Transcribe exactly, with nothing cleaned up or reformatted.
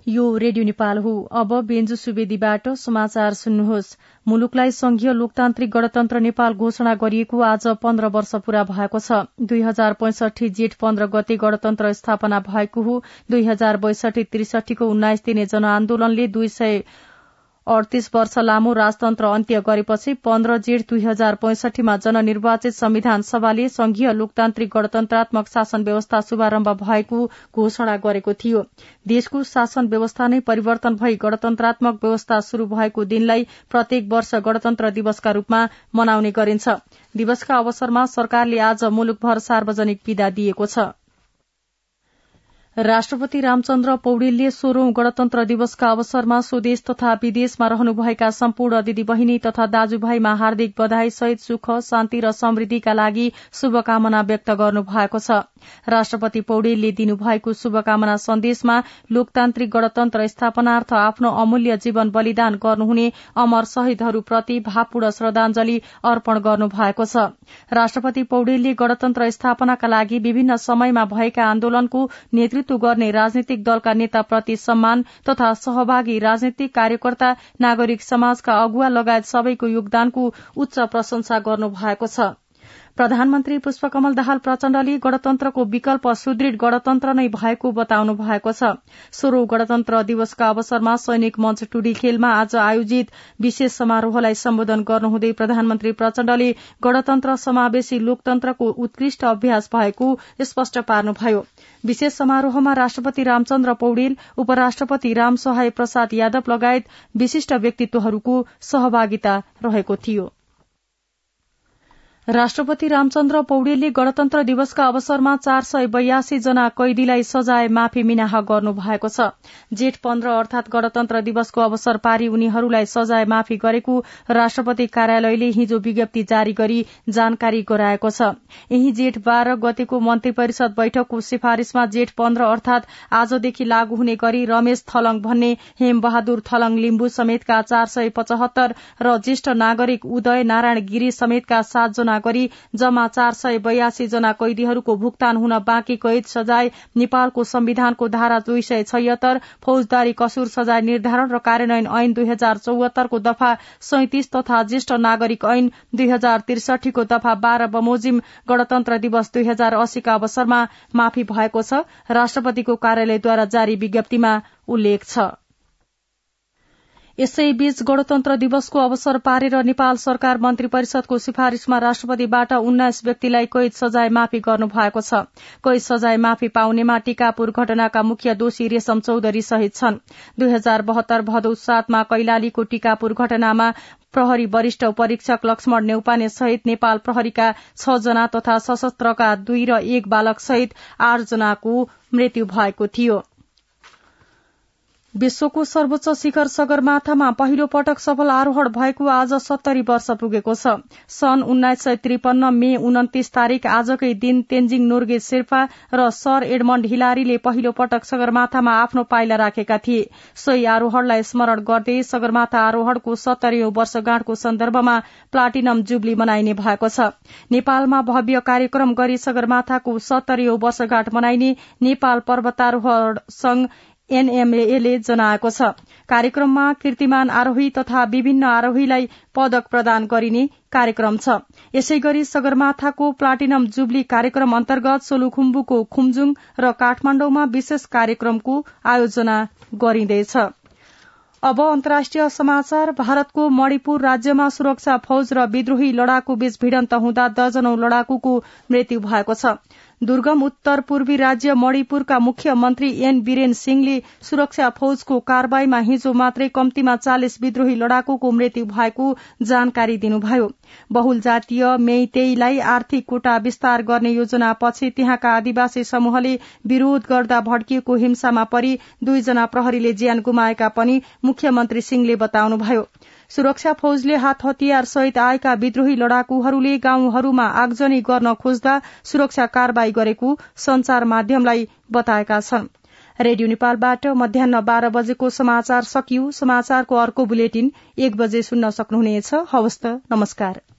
यो रेडियो नेपाल हो। अब बेन्जु सुवेदीबाट समाचार सुन्नुहोस्। मुलुकलाई संघीय लोकतान्त्रिक गणतन्त्र नेपाल घोषणा गरिएको आज पन्ध्र वर्ष पूरा भएको छ। दुई हजार पैंसठी जेठ पन्ध्र गते गणतन्त्र स्थापना भएको हो। दुई हजार बैसठी त्रिसठीको उन्नाइस दिने जनआन्दोलनले दुई सय अडतीस वर्ष लामो राजतन्त्र अन्त्य गरेपछि पन्ध्र जेठ दुई हजार पैंसठीमा जननिर्वाचित संविधान सभाले संघीय लोकतान्त्रिक गणतन्त्रात्मक शासन व्यवस्था शुभारम्भ भएको घोषणा गरेको थियो। देशको शासन व्यवस्था नै परिवर्तन भई गणतन्त्रात्मक व्यवस्था शुरू भएको दिनलाई प्रत्येक वर्ष गणतन्त्र दिवसका रूपमा मनाउने गरिन्छ। दिवसका अवसरमा सरकारले आज मुलुकभर सार्वजनिक बिदा दिएको छ। राष्ट्रपति रामचन्द्र पौडेलले सोह्रौं गणतन्त्र दिवसका अवसरमा स्वदेश तथा विदेशमा रहनुभएका सम्पूर्ण दिदीबहिनी तथा दाजुभाइमा हार्दिक बधाई सहित सुख शान्ति र समृद्धिका लागि शुभकामना व्यक्त गर्नुभएको छ। राष्ट्रपति पौडेलले दिनुभएको शुभकामना सन्देशमा लोकतान्त्रिक गणतन्त्र स्थापनार्थ आफ्नो अमूल्य जीवन बलिदान गर्नुहुने अमर शहीदहरूप्रति भावपूर्ण श्रद्धाञ्जली अर्पण गर्नुभएको छ। राष्ट्रपति पौडेलले गणतन्त्र स्थापनाका लागि विभिन्न समयमा भएका आन्दोलनको नेतृत्व गर्ने राजनीतिक दलका नेताप्रति सम्मान तथा सहभागी राजनीतिक कार्यकर्ता, नागरिक समाजका अगुवा लगायत सबैको योगदानको उच्च प्रशंसा गर्नुभएको छ। प्रधानमन्त्री पुष्पकमल दाहाल प्रचण्डले गणतन्त्रको विकल्प सुदृढ़ गणतन्त्र नै भएको बताउनु भएको छ। सोह्रौं गणतन्त्र दिवसका अवसरमा सैनिक मञ्च टुडी खेलमा आज आयोजित विशेष समारोहलाई सम्बोधन गर्नुहुँदै प्रधानमन्त्री प्रचण्डले गणतन्त्र समावेशी लोकतन्त्रको उत्कृष्ट अभ्यास भएको स्पष्ट पार्नुभयो। विशेष समारोहमा राष्ट्रपति रामचन्द्र पौडेल, उपराष्ट्रपति रामसहाय प्रसाद यादव लगायत विशिष्ट व्यक्तित्वहरूको सहभागिता रहेको थियो। राष्ट्रपति रामचन्द्र पौडेलले गणतन्त्र दिवसका अवसरमा चार सय बयासी जना कैदीलाई सजाय माफी मिनाह गर्नु भएको छ। जेठ पन्ध्र अर्थात गणतन्त्र दिवसको अवसर पारी उनीहरूलाई सजाय माफी गरेको राष्ट्रपति कार्यालयले हिजो विज्ञप्ति जारी गरी जानकारी गराएको छ। यही जेठ बाह्र गतेको मन्त्री परिषद बैठकको सिफारिशमा जेठ पन्ध्र अर्थात आजदेखि लागू हुने गरी रमेश थलङ भन्ने हेम बहादुर थलङ लिम्बू समेतका चार सय पचहत्तर र ज्येष्ठ नागरिक उदय नारायण गिरी समेतका सात जना गरी जम्मा चार सय बयासी जना कैदीहरूको भुक्तान हुन बाँकी कैद सजाय नेपालको संविधानको धारा दुई सय छयत्तर फौजदारी कसुर सजाय निर्धारण र कार्यान्वयन ऐन दुई हजार चौहत्तरको दफा सैंतिस तथा ज्येष्ठ नागरिक ऐन दुई हजार त्रिसठीको दफा बाह्र बमोजिम गणतन्त्र दिवस दुई हजार अस्सीका अवसरमा माफी भएको छ। राष्ट्रपतिको कार्यालयद्वारा जारी विज्ञप्तिमा उल्लेख छ। यसैबीच गणतन्त्र दिवसको अवसर पारेर नेपाल सरकार मन्त्री परिषदको सिफारिशमा राष्ट्रपतिबाट उन्नाइस व्यक्तिलाई कैद सजाय माफी गर्नु भएको छ। कैद सजाय माफी पाउनेमा टीकापुर घटनाका मुख्य दोषी रेशम चौधरी सहित छन्। दुई हजार बहत्तर भदौ सातमा कैलालीको टीकापुर घटनामा प्रहरी वरिष्ठ उपरीक्षक लक्ष्मण नेउपाने सहित नेपाल प्रहरीका छ जना तथा सशस्त्रका दुई र एक बालक सहित आठ जनाको मृत्यु भएको थियो। विश्वको सर्वोच्च शिखर सगरमाथामा पहिलो पटक सफल आरोहण भएको आज सत्तरी वर्ष पुगेको छ। सन् उन्नाइस सय त्रिपन्न मे उन्तिस तारिक आजकै दिन तेन्जिङ नोर्गे शेर्पा र सर एडमण्ड हिलारीले पहिलो पटक सगरमाथामा आफ्नो पाइला राखेका थिए। सोही आरोहणलाई स्मरण गर्दै सगरमाथा आरोहणको सत्तरीौं वर्षगाँठको सन्दर्भमा प्लाटिनम जुबली मनाइने भएको छ। नेपालमा भव्य कार्यक्रम गरी सगरमाथाको सत्तरीौं वर्षगाँठ मनाइने नेपाल पर्वतारोहण संघ एनएमएले जनाएको छ। कार्यक्रममा कीर्तिमान आरोही तथा विभिन्न आरोहीलाई पदक प्रदान गरिने कार्यक्रम छ। यसैगरी सगरमाथाको प्लाटिनम जुबली कार्यक्रम अन्तर्गत सोलुखुम्बुको खुम्जुङ र काठमाण्डौमा विशेष कार्यक्रमको आयोजना गरिँदैछ। अब अन्तर्राष्ट्रिय समाचार। भारतको मणिपुर राज्यमा सुरक्षा फौज र विद्रोही लडाकु बीच भिडन्त हुँदा दर्जनौं लडाकुको मृत्यु भएको छ। दुर्गम उत्तर पूर्वी राज्य मणिपुरका मुख्यमन्त्री एन बीरेन सिंहले सुरक्षा फौजको कारवाहीमा हिजो मात्रै कम्तीमा चालिस विद्रोही लडाकुको मृत्यु भएको जानकारी दिनुभयो। बहुल जातीय मेइतेईलाई आर्थिक कोटा विस्तार गर्ने योजनापछि त्यहाँका आदिवासी समूहले विरोध गर्दा भड्किएको हिंसामा परि दुईजना प्रहरीले ज्यान गुमाएका पनि मुख्यमन्त्री सिंहले बताउनुभयो। सुरक्षा फौजले हात हतियार सहित आएका विद्रोही लडाकुहरूले गाउँहरूमा आगजनी गर्न खोज्दा सुरक्षा कारवाही गरेको संचार माध्यमलाई बताएका छन्। रेडियो नेपालबाट मध्याह्न बाह्र बजेको समाचार सकियो। समाचारको अर्को बुलेटिन एक बजे सुन्न सक्नुहुनेछ। हवस् त, नमस्कार।